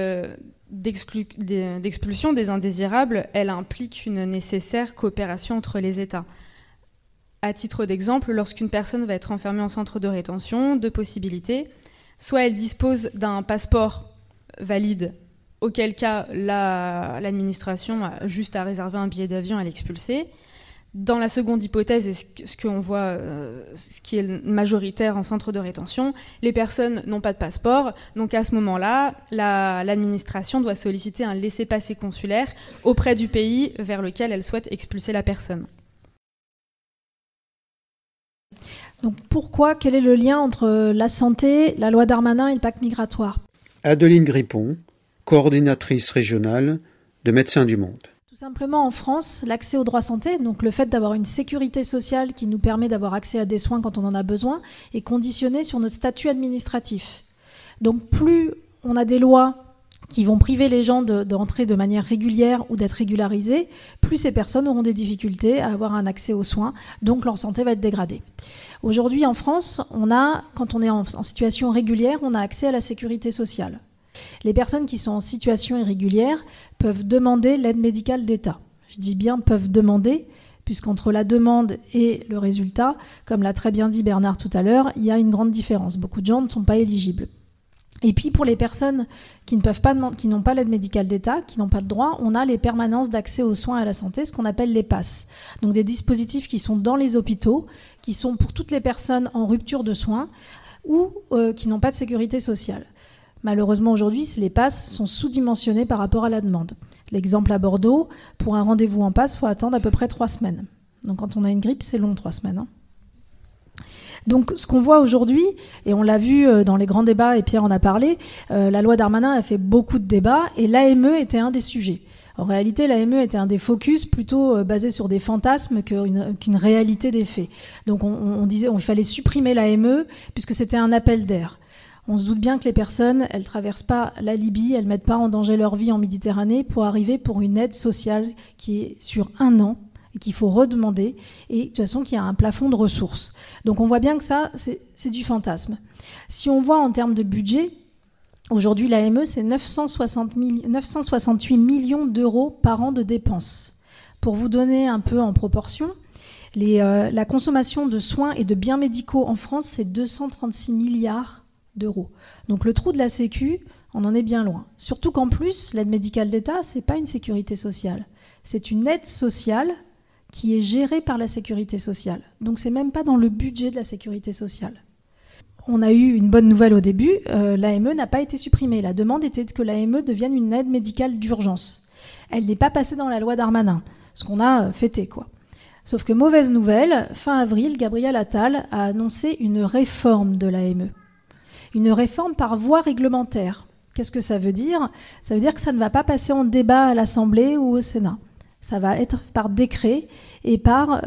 d'expulsion des indésirables, elle implique une nécessaire coopération entre les États. À titre d'exemple, lorsqu'une personne va être enfermée en centre de rétention, 2 possibilités. Soit elle dispose d'un passeport valide, auquel cas l'administration a juste à réserver un billet d'avion à l'expulser. Dans la seconde hypothèse, et ce qu'on voit, ce qui est majoritaire en centre de rétention, les personnes n'ont pas de passeport, donc à ce moment-là, l'administration doit solliciter un laissez-passer consulaire auprès du pays vers lequel elle souhaite expulser la personne. Donc pourquoi, quel est le lien entre la santé, la loi Darmanin et le pacte migratoire ? Adeline Grippon, coordinatrice régionale de Médecins du Monde. Tout simplement, en France, l'accès aux droits santé, donc le fait d'avoir une sécurité sociale qui nous permet d'avoir accès à des soins quand on en a besoin, est conditionné sur notre statut administratif. Donc plus on a des lois qui vont priver les gens d'entrer de manière régulière ou d'être régularisés, plus ces personnes auront des difficultés à avoir un accès aux soins, donc leur santé va être dégradée. Aujourd'hui, en France, quand on est en situation régulière, on a accès à la sécurité sociale. Les personnes qui sont en situation irrégulière peuvent demander l'aide médicale d'État. Je dis bien peuvent demander, puisqu'entre la demande et le résultat, comme l'a très bien dit Bernard tout à l'heure, il y a une grande différence. Beaucoup de gens ne sont pas éligibles. Et puis pour les personnes qui n'ont pas l'aide médicale d'État, qui n'ont pas de droit, on a les permanences d'accès aux soins et à la santé, ce qu'on appelle les PASS. Donc des dispositifs qui sont dans les hôpitaux, qui sont pour toutes les personnes en rupture de soins ou qui n'ont pas de sécurité sociale. Malheureusement aujourd'hui, les PASS sont sous-dimensionnés par rapport à la demande. L'exemple à Bordeaux, pour un rendez-vous en passe, il faut attendre à peu près 3 semaines. Donc quand on a une grippe, c'est long, 3 semaines. Hein. Donc ce qu'on voit aujourd'hui, et on l'a vu dans les grands débats, et Pierre en a parlé, la loi Darmanin a fait beaucoup de débats, et l'AME était un des sujets. En réalité, l'AME était un des focus plutôt basé sur des fantasmes qu'une réalité des faits. Donc on disait qu'il fallait supprimer l'AME, puisque c'était un appel d'air. On se doute bien que les personnes, elles traversent pas la Libye, elles mettent pas en danger leur vie en Méditerranée pour arriver pour une aide sociale qui est sur 1 an, et qu'il faut redemander, et de toute façon qu'il y a un plafond de ressources. Donc on voit bien que ça, c'est du fantasme. Si on voit en termes de budget, aujourd'hui l'AME, c'est 968 millions d'euros par an de dépenses. Pour vous donner un peu en proportion, la consommation de soins et de biens médicaux en France, c'est 236 milliards d'euros. Donc le trou de la Sécu, on en est bien loin. Surtout qu'en plus, l'aide médicale d'État, c'est pas une sécurité sociale. C'est une aide sociale qui est gérée par la sécurité sociale. Donc c'est même pas dans le budget de la sécurité sociale. On a eu une bonne nouvelle au début, l'AME n'a pas été supprimée. La demande était que l'AME devienne une aide médicale d'urgence. Elle n'est pas passée dans la loi Darmanin, ce qu'on a fêté, quoi. Sauf que mauvaise nouvelle, fin avril, Gabriel Attal a annoncé une réforme de l'AME. Une réforme par voie réglementaire. Qu'est-ce que ça veut dire ? Ça veut dire que ça ne va pas passer en débat à l'Assemblée ou au Sénat. Ça va être par décret et par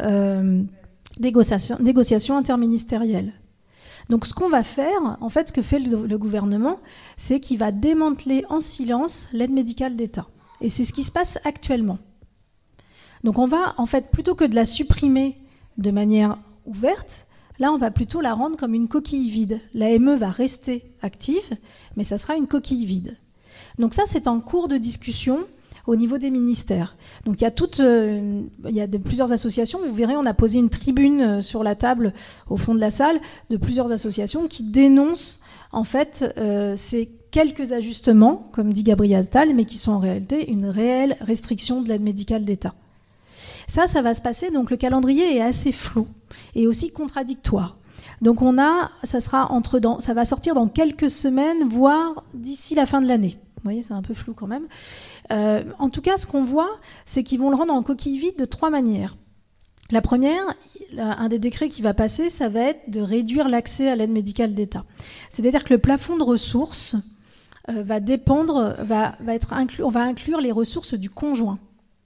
négociation interministérielle. Donc ce qu'on va faire, en fait, ce que fait le gouvernement, c'est qu'il va démanteler en silence l'aide médicale d'État. Et c'est ce qui se passe actuellement. Donc on va, en fait, plutôt que de la supprimer de manière ouverte, là on va plutôt la rendre comme une coquille vide. L'AME va rester active, mais ça sera une coquille vide. Donc ça, c'est en cours de discussion au niveau des ministères. Donc il y a plusieurs associations. Vous verrez, on a posé une tribune sur la table au fond de la salle de plusieurs associations qui dénoncent en fait ces quelques ajustements, comme dit Gabriel Attal, mais qui sont en réalité une réelle restriction de l'aide médicale d'État. Ça va se passer. Donc le calendrier est assez flou et aussi contradictoire. Donc ça va sortir dans quelques semaines, voire d'ici la fin de l'année. Vous voyez, c'est un peu flou quand même. En tout cas, ce qu'on voit, c'est qu'ils vont le rendre en coquille vide de 3 manières. La première, un des décrets qui va passer, ça va être de réduire l'accès à l'aide médicale d'État. C'est-à-dire que le plafond de ressources va être inclus. On va inclure les ressources du conjoint.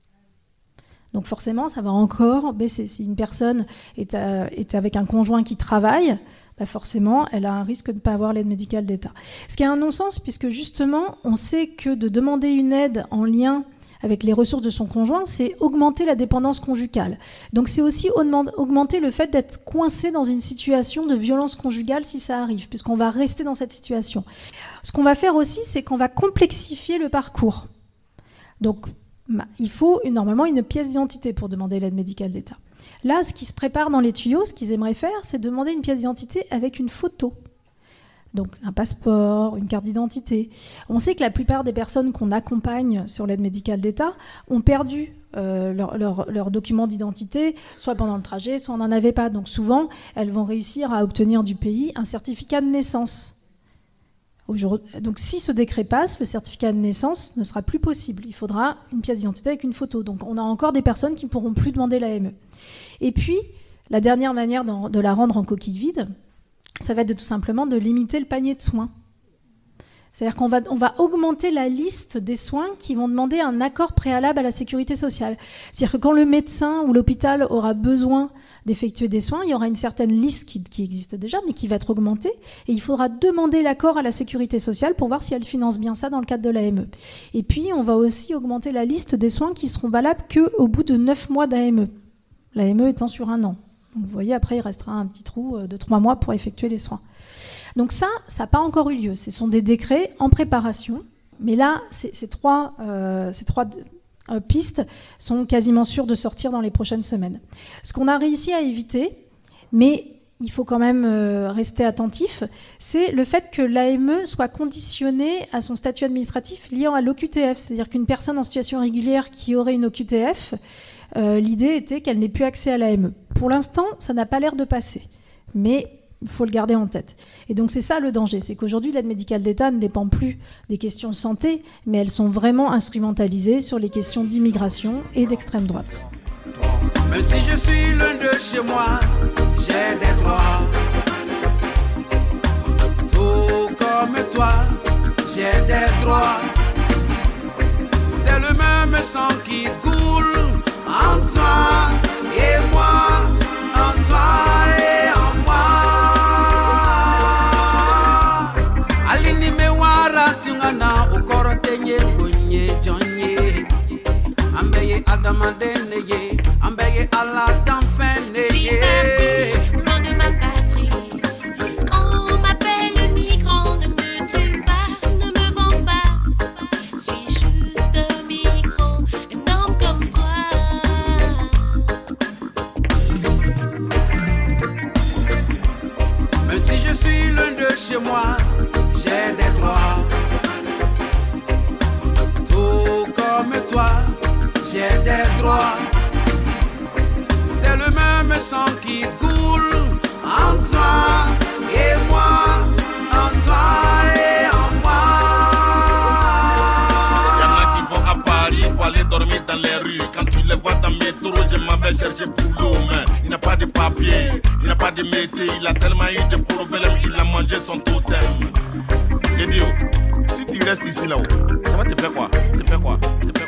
Donc forcément, ça va encore baisser. Si une personne est avec un conjoint qui travaille, forcément, elle a un risque de ne pas avoir l'aide médicale d'État. Ce qui est un non-sens, puisque justement, on sait que de demander une aide en lien avec les ressources de son conjoint, c'est augmenter la dépendance conjugale. Donc c'est aussi augmenter le fait d'être coincé dans une situation de violence conjugale si ça arrive, puisqu'on va rester dans cette situation. Ce qu'on va faire aussi, c'est qu'on va complexifier le parcours. Donc il faut normalement une pièce d'identité pour demander l'aide médicale d'État. Là, ce qui se prépare dans les tuyaux, ce qu'ils aimeraient faire, c'est demander une pièce d'identité avec une photo. Donc un passeport, une carte d'identité. On sait que la plupart des personnes qu'on accompagne sur l'aide médicale d'État ont perdu leur document d'identité, soit pendant le trajet, soit on n'en avait pas. Donc souvent, elles vont réussir à obtenir du pays un certificat de naissance. Donc si ce décret passe, le certificat de naissance ne sera plus possible. Il faudra une pièce d'identité avec une photo. Donc on a encore des personnes qui ne pourront plus demander l'AME. Et puis, la dernière manière de la rendre en coquille vide, ça va être tout simplement de limiter le panier de soins. C'est-à-dire qu'on va augmenter la liste des soins qui vont demander un accord préalable à la sécurité sociale. C'est-à-dire que quand le médecin ou l'hôpital aura besoin d'effectuer des soins, il y aura une certaine liste qui existe déjà, mais qui va être augmentée, et il faudra demander l'accord à la sécurité sociale pour voir si elle finance bien ça dans le cadre de l'AME. Et puis, on va aussi augmenter la liste des soins qui seront valables qu'au bout de 9 mois d'AME. L'AME étant sur 1 an. Donc, vous voyez, après, il restera un petit trou de 3 mois pour effectuer les soins. Donc ça n'a pas encore eu lieu. Ce sont des décrets en préparation. Mais là, ces trois pistes sont quasiment sûres de sortir dans les prochaines semaines. Ce qu'on a réussi à éviter, mais il faut quand même rester attentif, c'est le fait que l'AME soit conditionnée à son statut administratif lié à l'OQTF. C'est-à-dire qu'une personne en situation régulière qui aurait une OQTF, l'idée était qu'elle n'ait plus accès à l'AME. Pour l'instant, ça n'a pas l'air de passer. Mais faut le garder en tête. Et donc c'est ça le danger, c'est qu'aujourd'hui l'aide médicale d'État ne dépend plus des questions de santé, mais elles sont vraiment instrumentalisées sur les questions d'immigration et d'extrême droite. Même si je suis loin de chez moi, j'ai des droits. Tout comme toi, j'ai des droits. C'est le même sang qui coule en toi et moi, en toi et en moi. Alini me wara tingana ukoro tenye kunye jonye. Ambeye adamandene ye, ambeye ala danfene ye. Loin de ma patrie, on m'appelle migrant. Ne me tue pas, ne me vends pas. Suis juste un migrant, un homme comme toi. Même si je suis loin de chez moi, j'ai des droits. Tout comme toi, j'ai des droits. C'est le même sang qui coule en toi et moi, en toi et en moi. Y'en a qui vont à Paris pour aller dormir dans les rues. Quand tu les vois dans le métro, je m'en vais chercher boulot. Mais il n'a pas de papier, il n'a pas de métier. Il a tellement eu de problèmes, il a mangé son totem. Gédio, si tu restes ici là-haut, ça va te faire quoi? Te faire quoi? Te faire